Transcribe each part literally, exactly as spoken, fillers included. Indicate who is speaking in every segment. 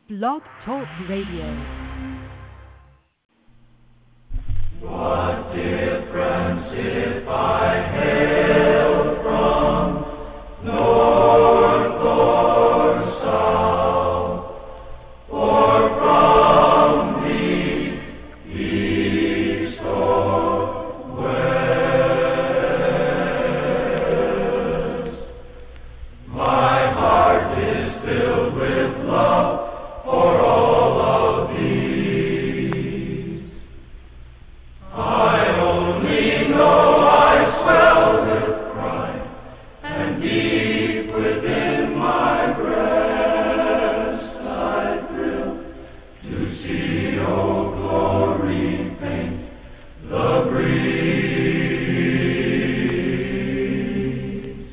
Speaker 1: Blog Talk Radio.
Speaker 2: What difference if I hail from north or south, or from the east or west? My heart is filled with love for all of these. I only know I swell with pride, and deep within my breast I thrill to see Old Glory paint the breeze.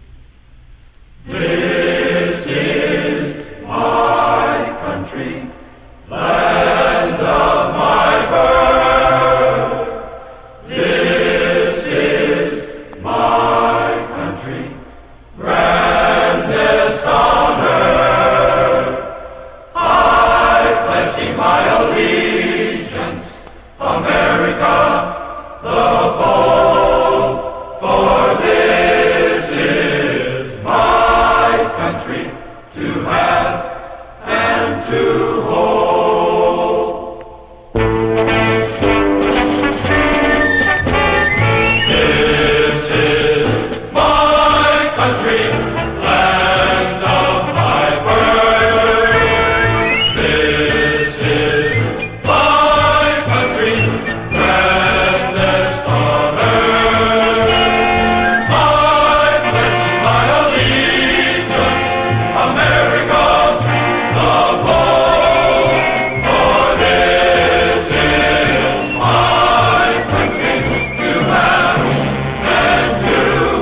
Speaker 2: This is my country, land of my birth. This is my country, grandest on earth. I pledge thee my allegiance, America the bold, for this is my country to have and to hold. This is my country, land of my birth. This is my country, grandest on earth. I pledge my allegiance, America the bold, for this is my country to have and to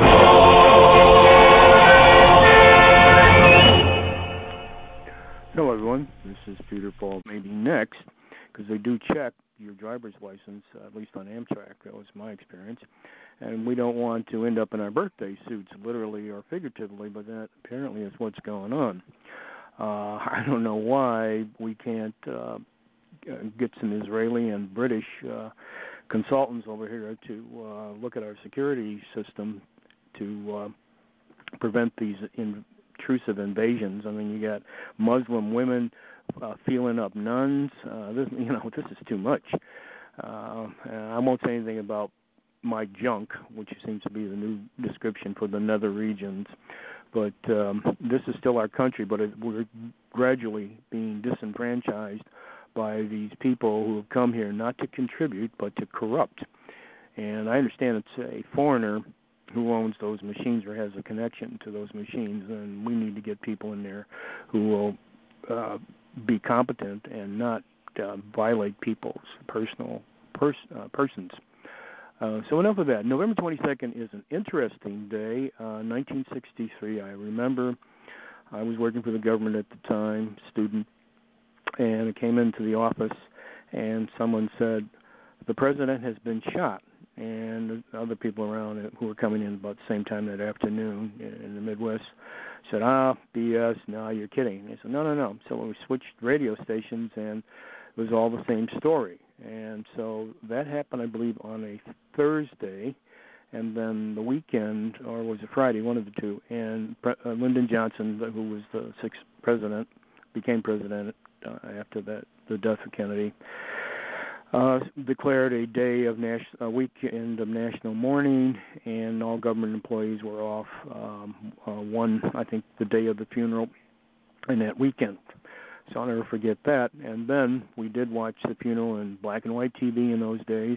Speaker 2: hold.
Speaker 3: Hello, everyone. This is Peter Paul. Maybe next, because they do check your driver's license, uh, at least on Amtrak. That was my experience. And we don't want to end up in our birthday suits, literally or figuratively, but that apparently is what's going on. Uh, I don't know why we can't uh, get some Israeli and British uh, consultants over here to uh, look at our security system to uh, prevent these intrusive invasions. I mean, you got Muslim women uh, feeling up nuns. Uh, this, you know, this is too much. Uh, I won't say anything about my junk, which seems to be the new description for the nether regions. But um, this is still our country, but it, we're gradually being disenfranchised by these people who have come here not to contribute, but to corrupt. And I understand it's a foreigner who owns those machines or has a connection to those machines, and we need to get people in there who will uh, be competent and not uh, violate people's personal pers- uh, persons. Uh, so enough of that. November twenty-second is an interesting day, uh, nineteen sixty-three. I remember I was working for the government at the time, student, and I came into the office, and someone said, the president has been shot. And other people around who were coming in about the same time that afternoon in the Midwest said, ah, B S, no, you're kidding. They said, no, no, no. So we switched radio stations, and it was all the same story. And so that happened, I believe, on a Thursday, and then the weekend, or was it Friday, one of the two, and Pre- uh, Lyndon Johnson, who was the sixth president, became president uh, after that, the death of Kennedy, Uh, declared a day of nas- a weekend of national mourning, and all government employees were off. Um, uh, one, I think, the day of the funeral, and that weekend. So I'll never forget that. And then we did watch the funeral in black and white T V in those days.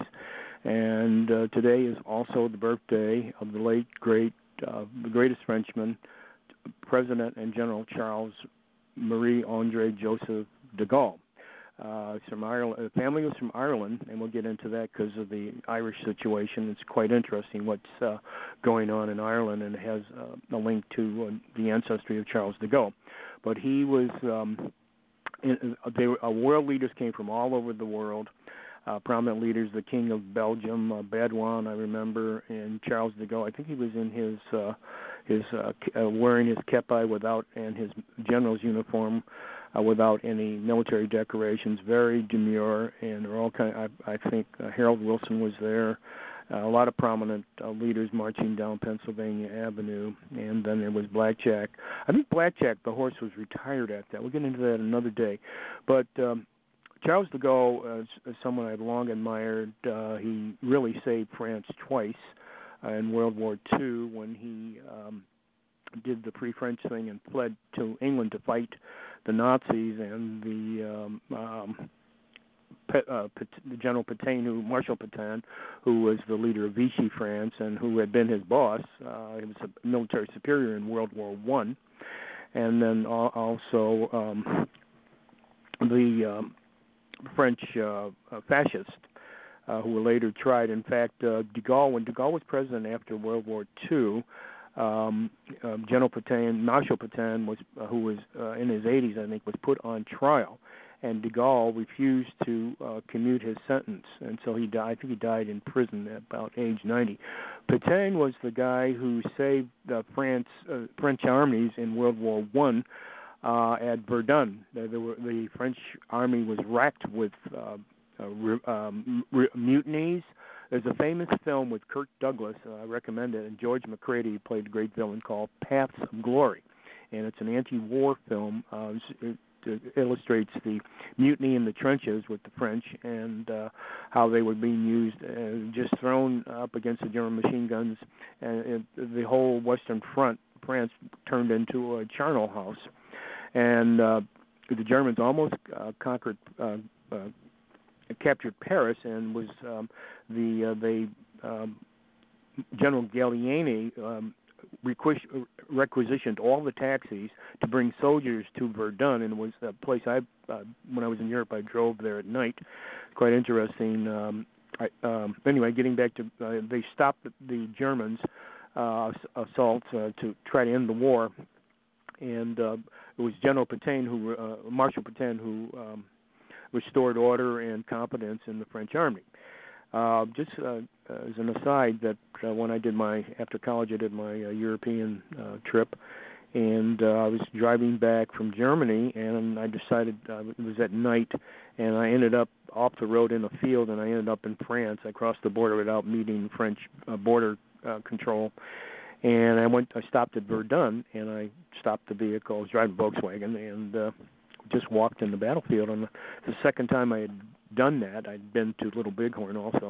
Speaker 3: And uh, today is also the birthday of the late great, uh, the greatest Frenchman, President and General Charles Marie Andre Joseph de Gaulle. Uh, it's from Ireland. The family was from Ireland, and we'll get into that because of the Irish situation. It's quite interesting what's uh, going on in Ireland, and it has uh, a link to uh, the ancestry of Charles de Gaulle. But he was, um, in, they were, uh, world leaders came from all over the world. Uh, prominent leaders, the King of Belgium, uh, Baudouin, I remember, and Charles de Gaulle. I think he was in his uh, his uh, uh, wearing his kepi without and his general's uniform uh, without any military decorations. Very demure, and they're all kind. Of, I, I think uh, Harold Wilson was there. Uh, a lot of prominent uh, leaders marching down Pennsylvania Avenue, and then there was Blackjack. I think Blackjack, the horse, was retired at that. We'll get into that another day. But um, Charles de Gaulle uh, is someone I've long admired. Uh, he really saved France twice uh, in World War Two when he um, did the Free French thing and fled to England to fight the Nazis and the um, um, Uh, General Pétain, who Marshal Pétain, who was the leader of Vichy France and who had been his boss. Uh, he was a military superior in World War One, and then also um, the um, French uh, fascists uh, who were later tried. In fact, uh, de Gaulle, when de Gaulle was president after World War Two, um, uh, General Pétain, Marshal Pétain, was uh, who was uh, in his eighties, I think, was put on trial. And de Gaulle refused to uh, commute his sentence, and so he died. I think he died in prison at about age ninety. Pétain was the guy who saved uh, France, uh, French armies in World War One uh, at Verdun. The, the, the French army was racked with uh, uh, re, um, re, mutinies. There's a famous film with Kirk Douglas. Uh, I recommend it, and George McCready played a great villain called Paths of Glory, and it's an anti-war film. Uh, it, It illustrates the mutiny in the trenches with the French and uh, how they were being used, uh, just thrown up against the German machine guns, and it, the whole Western Front, France, turned into a charnel house. And uh, the Germans almost uh, conquered, uh, uh, captured Paris, and was um, the uh, they um, General Gallieni. Um, requisitioned all the taxis to bring soldiers to Verdun, and it was a place I, uh, when I was in Europe, I drove there at night. Quite interesting. Um, I, um, anyway, getting back to, uh, they stopped the Germans' uh, assault uh, to try to end the war, and uh, it was General Pétain, who, uh, Marshal Pétain, who um, restored order and competence in the French army. Uh, just uh, as an aside, that uh, when I did my, after college, I did my uh, European uh, trip, and uh, I was driving back from Germany, and I decided, uh, it was at night, and I ended up off the road in a field, and I ended up in France. I crossed the border without meeting French uh, border uh, control, and I went, I stopped at Verdun, and I stopped the vehicle. I was driving a Volkswagen, and uh, just walked in the battlefield. And the second time I had done that, I'd been to Little Bighorn also,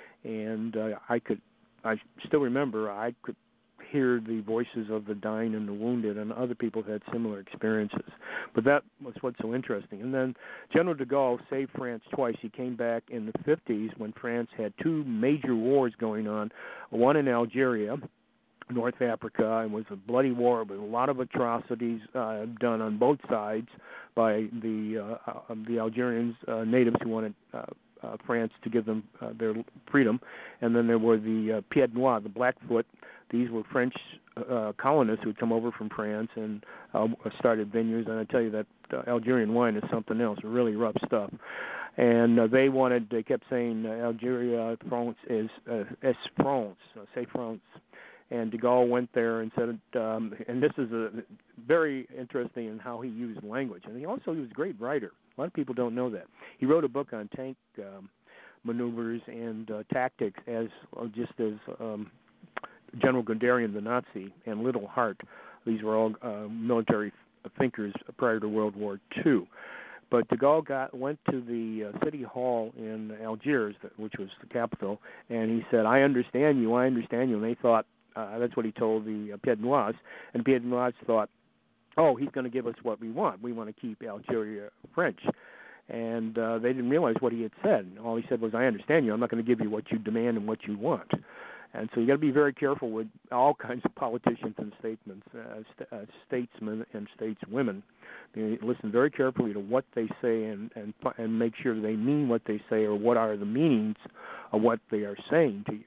Speaker 3: and uh, I could, I still remember, I could hear the voices of the dying and the wounded, and other people had similar experiences. But that was what's so interesting. And then General de Gaulle saved France twice. He came back in the fifties when France had two major wars going on, one in Algeria, North Africa, and was a bloody war with a lot of atrocities uh, done on both sides by the uh, uh, the Algerians, uh, natives who wanted uh, uh, France to give them uh, their freedom, and then there were the uh, Pied Noirs, the Blackfoot. These were French uh, colonists who had come over from France and uh, started vineyards. And I tell you that uh, Algerian wine is something else, really rough stuff. And uh, they wanted, they kept saying uh, Algeria, France is uh, es France, uh, say France. And de Gaulle went there and said, um, and this is a very interesting in how he used language. And he also he was a great writer. A lot of people don't know that. He wrote a book on tank um, maneuvers and uh, tactics, as uh, just as um, General Guderian, the Nazi, and Little Hart. These were all uh, military thinkers prior to World War Two. But de Gaulle got, went to the uh, city hall in Algiers, which was the capital, and he said, I understand you, I understand you. And they thought, Uh, that's what he told the uh, Pied Noirs, and Pied Noirs thought, oh, he's going to give us what we want. We want to keep Algeria French. And uh, they didn't realize what he had said. All he said was, I understand you. I'm not going to give you what you demand and what you want. And so you got to be very careful with all kinds of politicians and statements, uh, st- uh, statesmen and stateswomen. You listen very carefully to what they say and, and and make sure they mean what they say, or what are the meanings of what they are saying to you.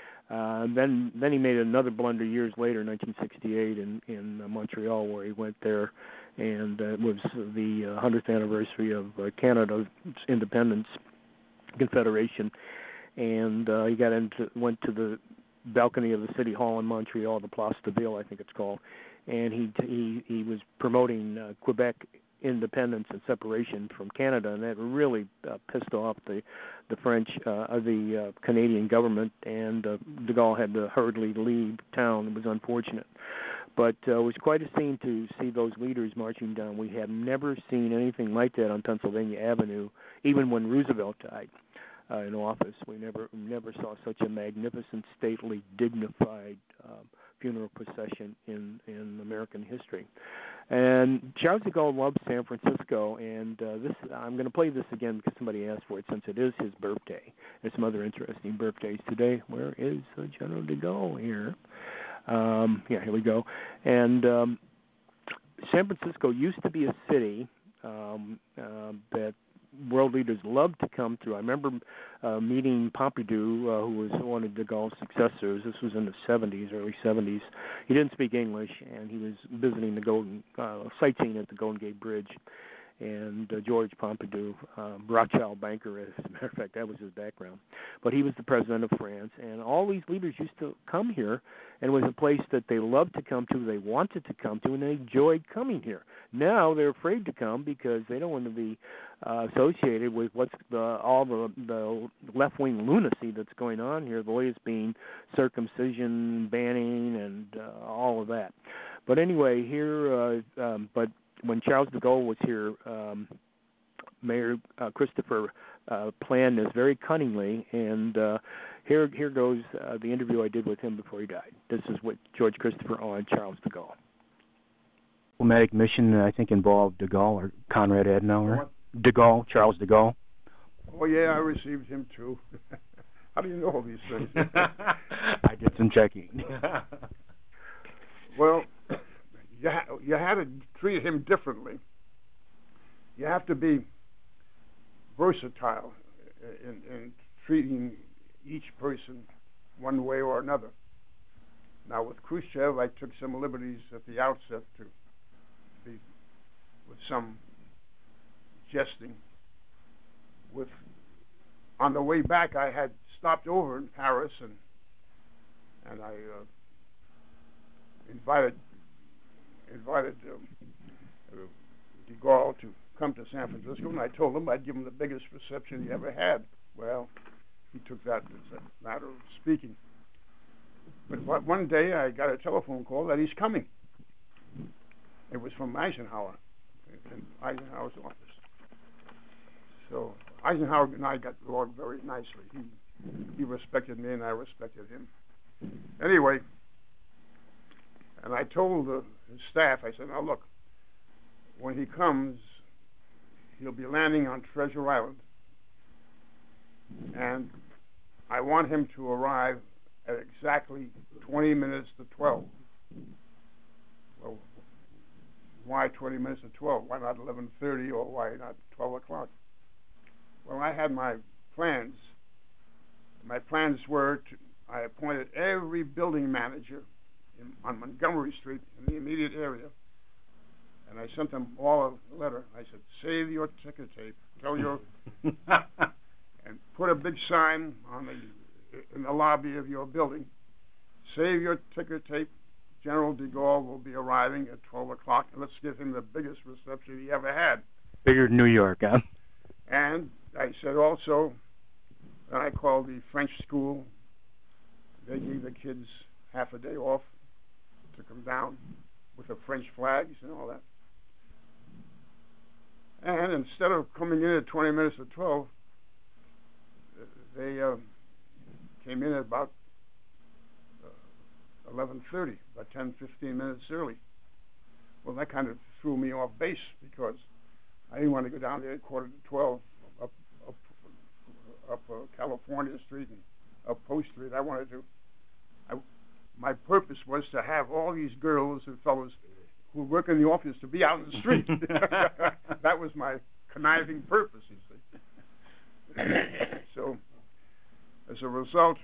Speaker 3: Uh, then, then he made another blunder years later, nineteen sixty-eight, in in uh, Montreal, where he went there, and uh, it was the uh, hundredth anniversary of uh, Canada's independence, Confederation, and uh, he got into went to the balcony of the City Hall in Montreal, the Place de Ville, I think it's called, and he he he was promoting uh, Quebec independence and separation from Canada, and that really uh, pissed off the the French, uh, the uh, Canadian government, and uh, de Gaulle had to hurriedly leave town. It was unfortunate. But uh, it was quite a scene to see those leaders marching down. We have never seen anything like that on Pennsylvania Avenue, even when Roosevelt died uh, in office. We never never saw such a magnificent, stately, dignified um, funeral procession in, in American history. And Charles de Gaulle loved San Francisco, and uh, this I'm going to play this again because somebody asked for it, since it is his birthday. There's some other interesting birthdays today. Where is uh, General de Gaulle here? Um, yeah, here we go. And um, San Francisco used to be a city um, uh, that world leaders loved to come through. I remember uh, meeting Pompidou, uh, who was one of de Gaulle's successors. This was in the seventies, early seventies. He didn't speak English, and he was visiting the Golden, uh, sightseeing at the Golden Gate Bridge. And uh, George Pompidou, um, Rothschild banker, as a matter of fact, that was his background. But he was the president of France, and all these leaders used to come here, and it was a place that they loved to come to, they wanted to come to, and they enjoyed coming here. Now they're afraid to come because they don't want to be uh, associated with what's the, all the, the left-wing lunacy that's going on here, the latest being circumcision, banning, and uh, all of that. But anyway, here, uh, um, but when Charles de Gaulle was here, um, Mayor uh, Christopher uh, planned this very cunningly, and uh, here here goes uh, the interview I did with him before he died. This is what George Christopher on Charles de Gaulle. Diplomatic mission, I think, involved de Gaulle or Conrad Adenauer.
Speaker 4: What?
Speaker 3: De Gaulle, Charles de Gaulle.
Speaker 4: Oh, yeah, I received him, too. How do you know all these things?
Speaker 3: I did some checking.
Speaker 4: Well, you, ha- you had to treat him differently. You have to be versatile in, in treating each person one way or another. Now, with Khrushchev, I took some liberties at the outset to be with some jesting. With on the way back, I had stopped over in Paris, and and I uh, invited invited um, uh, de Gaulle to come to San Francisco, and I told him I'd give him the biggest reception he ever had. Well, he took that as a matter of speaking. But one day I got a telephone call that he's coming. It was from Eisenhower, in Eisenhower's office. So Eisenhower and I got along very nicely. He he respected me, and I respected him. Anyway, and I told the, his staff, I said, now look, when he comes, he'll be landing on Treasure Island, and I want him to arrive at exactly twenty minutes to twelve. Well, why twenty minutes to twelve? Why not eleven thirty, or why not twelve o'clock? Well, I had my plans. My plans were to, I appointed every building manager in, on Montgomery Street in the immediate area, and I sent them all a letter. I said, save your ticker tape. Tell your... and put a big sign on the in the lobby of your building. Save your ticker tape. General de Gaulle will be arriving at twelve o'clock, and let's give him the biggest reception he ever had.
Speaker 3: Bigger than New York, huh?
Speaker 4: And I said also, and I called the French school. They gave the kids half a day off to come down with the French flags and all that. And instead of coming in at twenty minutes to twelve, they uh, came in at about uh, eleven thirty, about ten, fifteen minutes early. Well, that kind of threw me off base because I didn't want to go down there at quarter to twelve up up, up uh, California Street and up Post Street. I wanted to. I, my purpose was to have all these girls and fellows who work in the office to be out in the street. That was my conniving purpose, you see. So, as a result,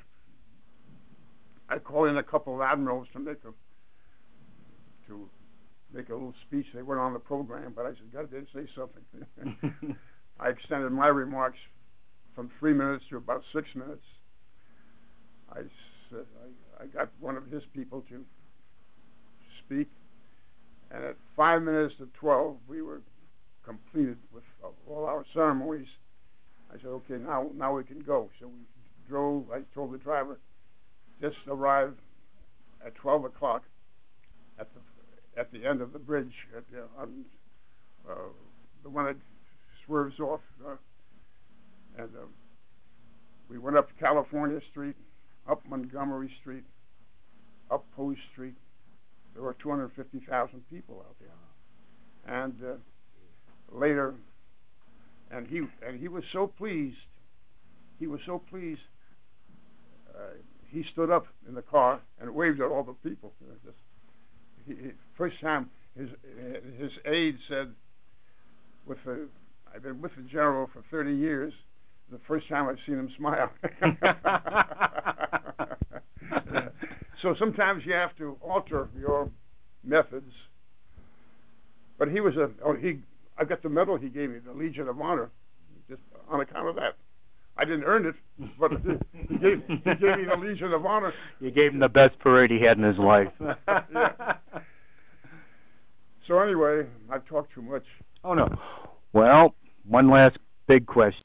Speaker 4: I called in a couple of admirals to make a to make a little speech. They weren't on the program, but I said, "God, they say something." I extended my remarks from three minutes to about six minutes. I uh, I, I got one of his people to speak, and at five minutes to twelve, we were completed with all our ceremonies. I said, okay, now now we can go. So we drove. I told the driver, just arrive at twelve o'clock at the at the end of the bridge, at, uh, on uh, the one that swerves off, uh, and uh, we went up California Street, up Montgomery Street, up Post Street. There were two hundred fifty thousand people out there, and uh, later, and he and he was so pleased. He was so pleased. Uh, he stood up in the car and waved at all the people. You know, just, he, he, first time, his his aide said, "With the, I've been with the general for thirty years. The first time I've seen him smile." So sometimes you have to alter your methods. But he was a oh, he. I got the medal he gave me, the Legion of Honor, just on account of that. I didn't earn it, but he gave, he gave me the Legion of Honor.
Speaker 5: You gave him the best parade he had in his life.
Speaker 4: Yeah. So anyway, I've talked too much.
Speaker 5: Oh, no. Well, one last big question.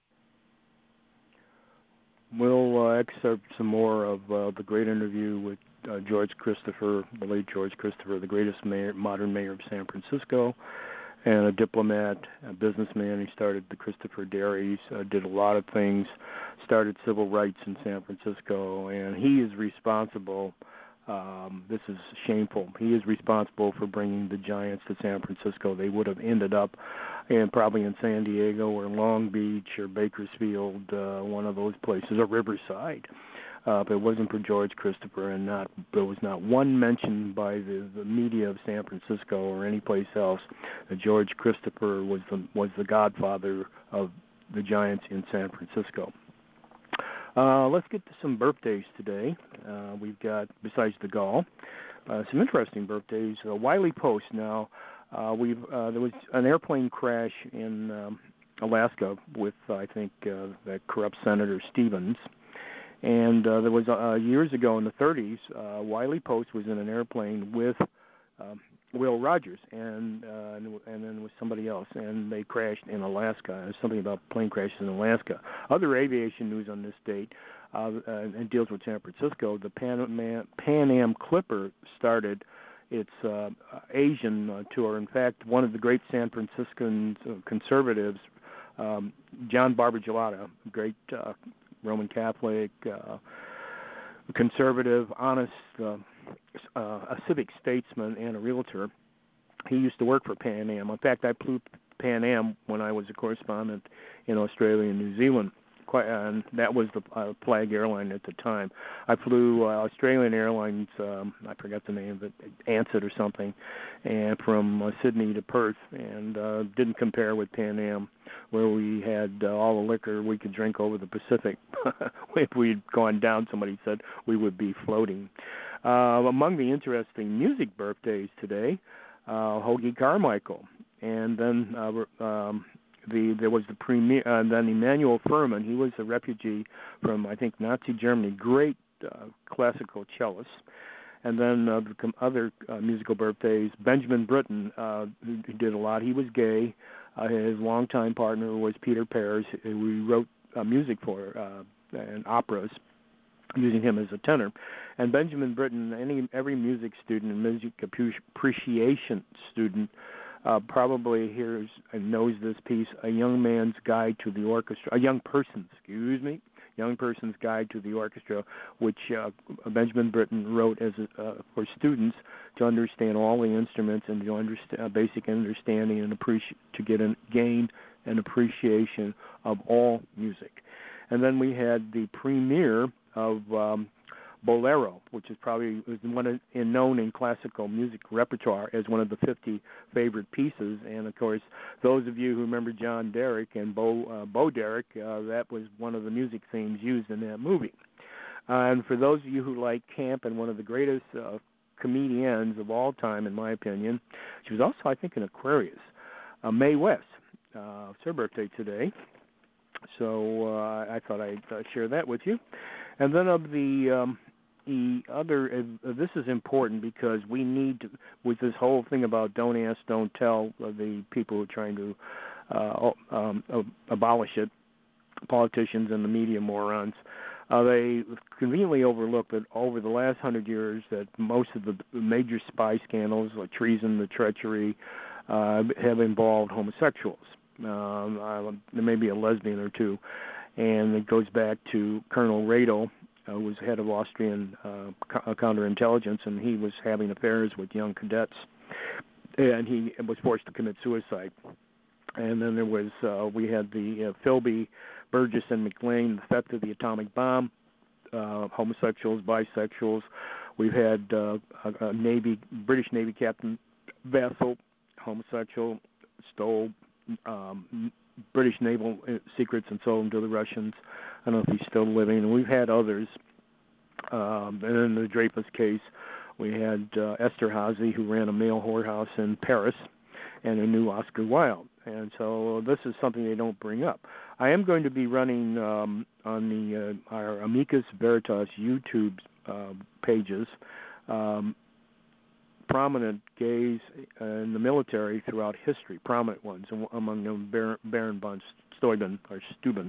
Speaker 3: We'll uh, excerpt some more of uh, the great interview with uh, George Christopher, the late George Christopher, the greatest mayor, modern mayor of San Francisco, and a diplomat, a businessman. He started the Christopher Dairies, uh, did a lot of things, started civil rights in San Francisco, and he is responsible. Um, this is shameful. He is responsible for bringing the Giants to San Francisco. They would have ended up in probably in San Diego or Long Beach or Bakersfield, uh, one of those places, or Riverside. Uh, if it wasn't for George Christopher, and not there was not one mention by the, the media of San Francisco or any place else that George Christopher was the was the godfather of the Giants in San Francisco. Uh, let's get to some birthdays today. Uh, we've got, besides de Gaulle, uh, some interesting birthdays. Uh, Wiley Post. Now, uh, we've uh, there was an airplane crash in um, Alaska with uh, I think uh, that corrupt Senator Stevens. And uh, there was uh, years ago in the thirties, uh, Wiley Post was in an airplane with um, Will Rogers and uh, and and then with somebody else, and they crashed in Alaska. There's something about plane crashes in Alaska. Other aviation news on this date, uh, uh, and deals with San Francisco. The Pan Am, Pan Am Clipper started its uh, Asian uh, tour. In fact, one of the great San Franciscan uh, conservatives, um, John Barbagelata, great uh, Roman Catholic, uh, conservative, honest, uh, uh, a civic statesman and a realtor. He used to work for Pan Am. In fact, I flew Pan Am when I was a correspondent in Australia and New Zealand, quite, and that was the uh, flag airline at the time. I flew uh, Australian Airlines, um, I forgot the name of it, Ansett or something, and from uh, Sydney to Perth, and uh, didn't compare with Pan Am, where we had uh, all the liquor we could drink over the Pacific. If we'd gone down, somebody said we would be floating. Uh, among the interesting music birthdays today, uh, Hoagy Carmichael, and then uh, um, the there was the premier, uh, and then Emanuel Furman. He was a refugee from, I think, Nazi Germany. Great uh, classical cellist. And then uh, the other uh, musical birthdays, Benjamin Britten, uh, who, who did a lot. He was gay. Uh, his longtime partner was Peter Pears, who we wrote uh, music for uh, and operas, using him as a tenor. And Benjamin Britten, any every music student and music appreciation student uh, probably hears and knows this piece, A Young Man's Guide to the Orchestra, a young person's, excuse me, young person's guide to the orchestra, which uh, Benjamin Britten wrote as a, uh, for students to understand all the instruments and to understand uh, basic understanding and appreciate to get an, gain an appreciation of all music. And then we had the premiere of um, Bolero, which is probably is one of, in, known in classical music repertoire as one of the fifty favorite pieces. And, of course, those of you who remember John Derek and Bo, uh, Bo Derek, uh, that was one of the music themes used in that movie. Uh, and for those of you who like camp, and one of the greatest uh, comedians of all time, in my opinion, she was also, I think, an Aquarius, uh, Mae West. Uh, it's her birthday today. So uh, I thought I'd uh, share that with you. And then of the um, the other, uh, this is important because we need to, with this whole thing about don't ask, don't tell, uh, the people who are trying to uh, um, uh, abolish it, politicians and the media morons, uh, they conveniently overlook that over the last hundred years that most of the major spy scandals, like treason, the treachery, uh, have involved homosexuals. Um, uh, there may be a lesbian or two, and it goes back to Colonel Radel, uh, who was head of Austrian uh, co- counterintelligence, and he was having affairs with young cadets, and he was forced to commit suicide. And then there was, uh, we had the uh, Philby, Burgess, and McLean, the theft of the atomic bomb, uh, homosexuals, bisexuals. We've had uh, a, a Navy, British Navy Captain Vassal, homosexual, stole um, British naval secrets and sold them to the Russians. I don't know if he's still living. And we've had others. Um, and in the Dreyfus case, we had uh, Esterhazy, who ran a male whorehouse in Paris, and a new Oscar Wilde. And so this is something they don't bring up. I am going to be running um, on the uh, our Amicus Veritas YouTube uh, pages um, prominent gays in the military throughout history, prominent ones, among them Baron, Baron von Steuben, or Steuben,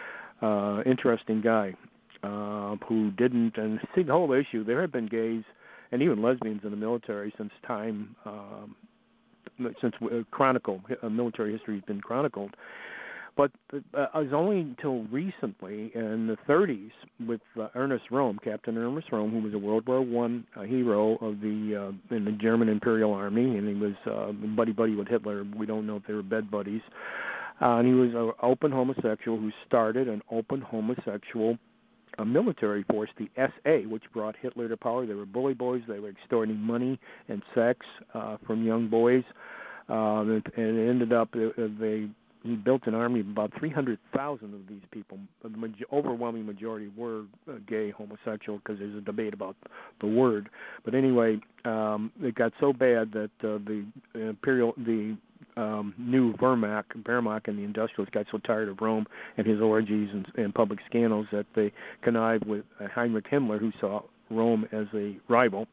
Speaker 3: uh, interesting guy uh, who didn't, and see the whole issue, there have been gays and even lesbians in the military since time, um, since uh, chronicle, uh, military history has been chronicled. But uh, it was only until recently, in the thirties, with uh, Ernest Röhm, Captain Ernest Röhm, who was a World War One uh, hero of the uh, in the German Imperial Army, and he was uh, buddy buddy with Hitler. We don't know if they were bed buddies. Uh, and he was an open homosexual who started an open homosexual uh, military force, the S A, which brought Hitler to power. They were bully boys. They were extorting money and sex uh, from young boys, uh, and it ended up uh, they. He built an army of about three hundred thousand of these people. The major- overwhelming majority were uh, gay, homosexual, because there's a debate about the word. But anyway, um, it got so bad that uh, the imperial, the um, new Wehrmacht, Wehrmacht and the industrialists got so tired of Rome and his orgies and, and public scandals that they connived with uh, Heinrich Himmler, who saw Rome as a rival,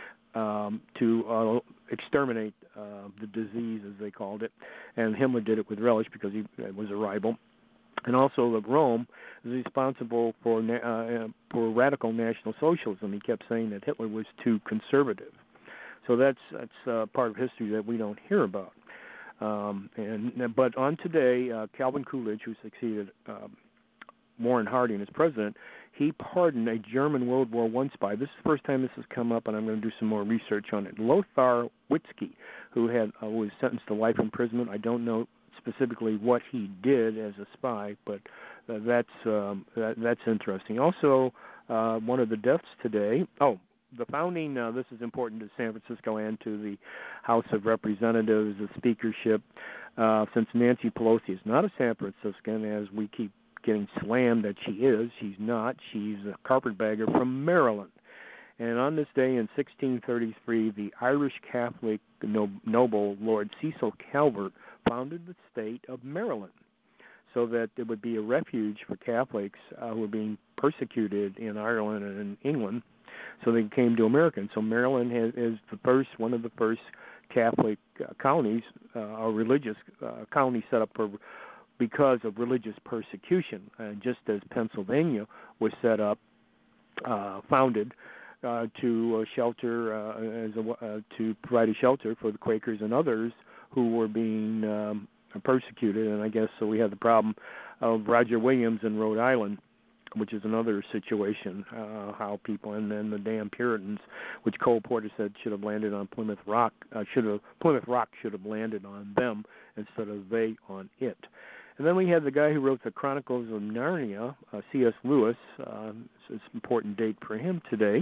Speaker 3: um, to uh, exterminate uh, the disease, as they called it. And Himmler did it with relish because he was a rival. And also that Rome is responsible for uh, for radical National Socialism. He kept saying that Hitler was too conservative. So that's that's uh, part of history that we don't hear about. Um, and but on today, uh, Calvin Coolidge, who succeeded um, Warren Harding as president, he pardoned a German World War One spy. This is the first time this has come up, and I'm going to do some more research on it. Lothar Witzke, who had uh, was sentenced to life imprisonment. I don't know specifically what he did as a spy, but uh, that's um, that, that's interesting. Also, uh, one of the deaths today. Oh, the founding. Uh, this is important to San Francisco and to the House of Representatives, the speakership. Uh, since Nancy Pelosi is not a San Franciscan, as we keep getting slammed that she is. She's not. She's a carpetbagger from Maryland. And on this day in sixteen thirty-three, the Irish Catholic noble Lord Cecil Calvert founded the state of Maryland so that it would be a refuge for Catholics uh, who were being persecuted in Ireland and in England. So they came to America. And so Maryland has, is the first, one of the first Catholic uh, counties, uh, or religious uh, county set up for because of religious persecution, uh, just as Pennsylvania was set up, uh, founded uh, to uh, shelter, uh, as a, uh, to provide a shelter for the Quakers and others who were being um, persecuted. And I guess so we had the problem of Roger Williams in Rhode Island, which is another situation, uh, how people, and then the damn Puritans, which Cole Porter said should have landed on Plymouth Rock, uh, should have Plymouth Rock should have landed on them instead of they on it. And then we had the guy who wrote the Chronicles of Narnia, uh, C S Lewis. Uh, it's an important date for him today.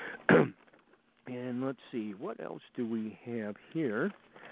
Speaker 3: And let's see, what else do we have here?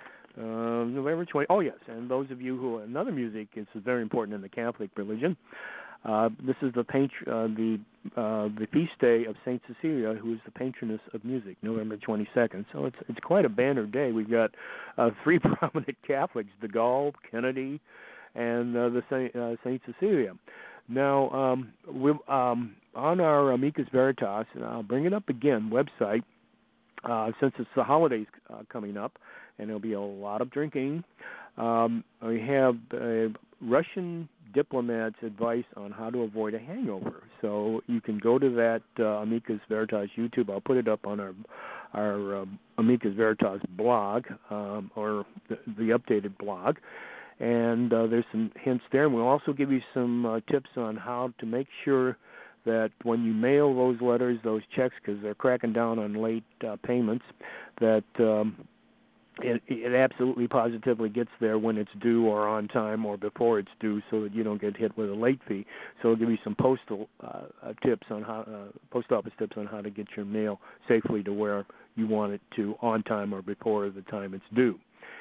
Speaker 3: Uh, November twentieth. Oh, yes, and those of you who, another music is very important in the Catholic religion. Uh, this is the patr- uh, the uh, the feast day of Saint Cecilia, who is the patroness of music, November twenty-second. So it's it's quite a banner day. We've got uh, three prominent Catholics: De Gaulle, Kennedy, and uh, the Saint, uh, Saint Cecilia. Now, um, we'll, um, on our Amicus Veritas, and I'll bring it up again, website, uh, since it's the holidays uh, coming up, and there'll be a lot of drinking, um, we have uh, Russian diplomats' advice on how to avoid a hangover. So you can go to that uh, Amicus Veritas YouTube. I'll put it up on our our uh, Amicus Veritas blog, um, or the, the updated blog. And uh, there's some hints there. And we'll also give you some uh, tips on how to make sure that when you mail those letters, those checks, because they're cracking down on late uh, payments, that um, it, it absolutely positively gets there when it's due or on time or before it's due, so that you don't get hit with a late fee. So we'll give you some postal uh, uh, tips on how, uh, post office tips on how to get your mail safely to where you want it to on time or before the time it's due.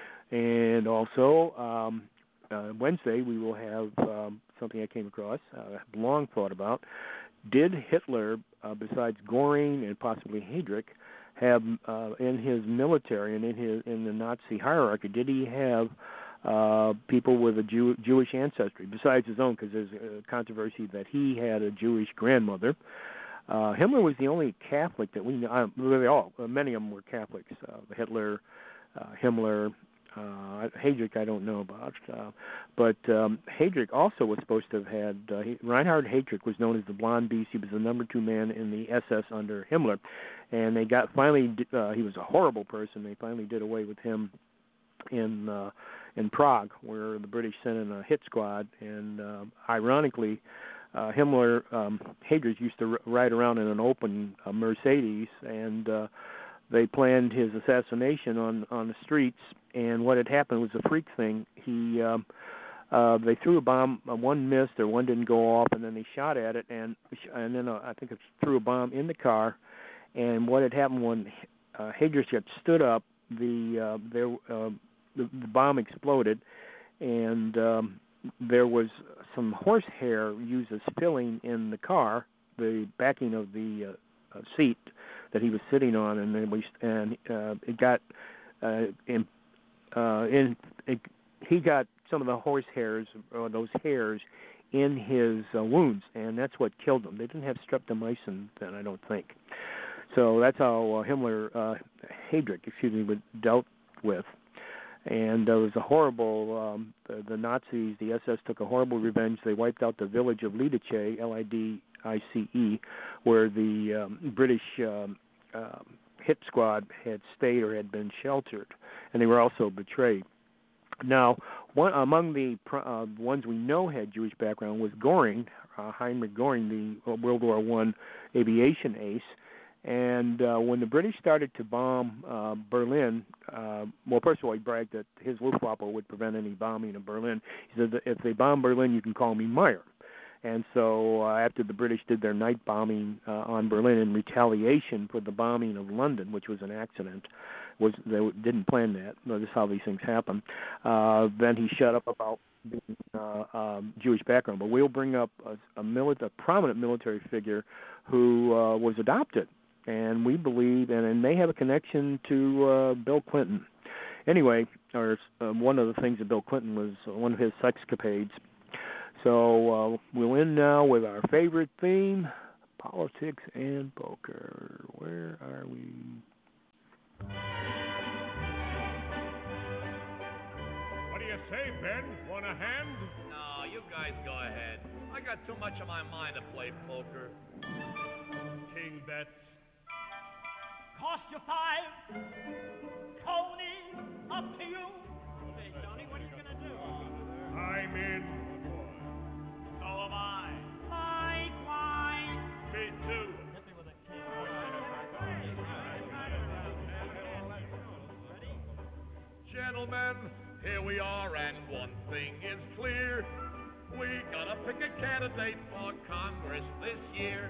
Speaker 3: And also, um, uh, Wednesday we will have um, something I came across, uh, I've long thought about. Did Hitler, uh, besides Göring and possibly Heydrich, have uh, in his military and in his in the Nazi hierarchy, did he have uh, people with a Jew, Jewish ancestry besides his own? Because there's a controversy that he had a Jewish grandmother. Uh, Himmler was the only Catholic that we know. Uh, they all, uh, many of them were Catholics. Uh, Hitler, uh, Himmler, uh, Heydrich, I don't know about. Uh, but um, Heydrich also was supposed to have had. Uh, he, Reinhard Heydrich was known as the Blonde Beast. He was the number two man in the S S under Himmler, and they got finally. Uh, he was a horrible person. They finally did away with him in uh, in Prague, where the British sent in a hit squad, and uh, ironically. Uh, Himmler, um, Heydrich used to r- ride around in an open uh, Mercedes, and uh, they planned his assassination on, on the streets. And what had happened was a freak thing. He, um, uh, they threw a bomb. Uh, one missed, or one didn't go off, and then they shot at it, and and then uh, I think it threw a bomb in the car. And what had happened when uh, Heydrich had stood up, the uh, there uh, the, the bomb exploded, and um, there was some horsehair used as filling in the car, the backing of the uh, uh, seat that he was sitting on, and then we and uh, it got uh, in, uh, in it, he got some of the horse hairs or those hairs in his uh, wounds, and that's what killed him. They didn't have streptomycin then, I don't think. So that's how uh, Himmler, uh, Heydrich, excuse me, was dealt with. And uh, it was a horrible, um, the, the Nazis, the S S took a horrible revenge. They wiped out the village of Lidice, L I D I C E, where the um, British um, uh, hit squad had stayed or had been sheltered, and they were also betrayed. Now, one among the uh, ones we know had Jewish background was Göring, uh, Heinrich Göring, the World War One aviation ace. And uh, when the British started to bomb uh, Berlin, uh, well, first of all, he bragged that his Luftwaffe would prevent any bombing of Berlin. He said that if they bomb Berlin, you can call me Meyer. And so uh, after the British did their night bombing uh, on Berlin in retaliation for the bombing of London, which was an accident, was they didn't plan that. This is how these things happen. Uh, then he shut up about being uh, um, Jewish background. But we'll bring up a, a, mili- a prominent military figure who uh, was adopted. And we believe, and it may have a connection to uh, Bill Clinton. Anyway, or uh, one of the things that Bill Clinton was uh, one of his sexcapades. So uh, we'll end now with our favorite theme, politics and poker. Where are we?
Speaker 2: What do you say, Ben? Want a hand?
Speaker 6: No, you guys go ahead. I got too much on my mind to play poker.
Speaker 2: King bets.
Speaker 7: Cost you five. Tony, up to you. Hey, Tony, what are you going to do?
Speaker 2: I'm in.
Speaker 7: So am I. Likewise.
Speaker 2: Me too.
Speaker 7: Hit me with a king.
Speaker 6: Gentlemen, here we are, and one thing is clear. We gotta pick a candidate for Congress this year.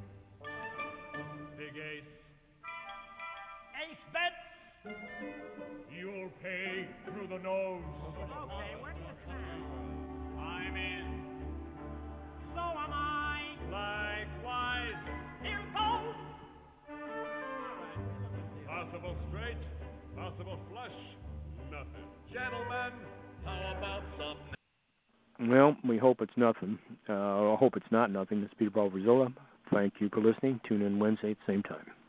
Speaker 2: Big ace.
Speaker 7: Ace bets.
Speaker 2: You'll pay through the nose.
Speaker 7: Okay, where do you stand?
Speaker 2: I'm in.
Speaker 7: So am I.
Speaker 2: Likewise.
Speaker 7: Here goes.
Speaker 2: Possible straight. Possible flush. Nothing.
Speaker 6: Gentlemen, how about some...
Speaker 3: Well, we hope it's nothing. Uh, I hope it's not nothing. This is Peter Paul Verzola. Thank you for listening. Tune in Wednesday at the same time.